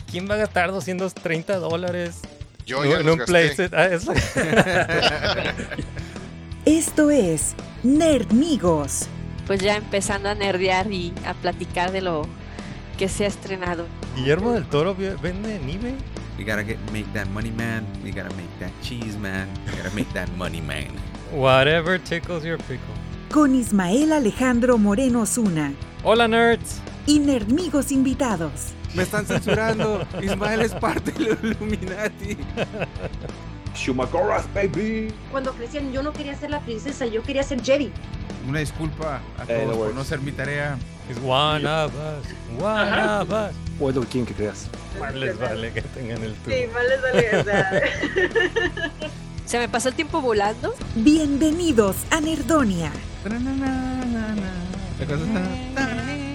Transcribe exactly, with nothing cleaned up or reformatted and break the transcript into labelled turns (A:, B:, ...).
A: ¿Quién va a gastar doscientos treinta dólares
B: Yo
A: en
B: ya los
A: un
B: gasté.
A: PlayStation? Ah, eso.
C: Esto es Nerdmigos.
D: Pues ya empezando a nerdear y a platicar de lo que se ha estrenado.
A: Guillermo del Toro vi- vende en eBay.
E: We gotta get make that money, man. We gotta make that cheese, man. We gotta make that money, man.
A: Whatever tickles your pickle.
C: Con Ismael Alejandro Moreno Zuna
A: Hola, nerds.
C: y Nerdmigos invitados.
E: Me están censurando. Ismael es parte de los Illuminati.
F: Shumagoras, baby.
G: Cuando crecían, yo no quería ser la princesa, yo quería ser Jerry.
H: Una disculpa a
F: Eh,
H: todos
F: no
H: por
F: worries.
H: no hacer mi tarea.
A: Es one of us. One of us.
F: O es lo que quieren que creas.
A: Más les vale que tengan el tubo.
G: Sí, más les vale, o sea.
D: Se me pasó el tiempo volando.
C: Bienvenidos a Nerdonia.
H: La cosa está-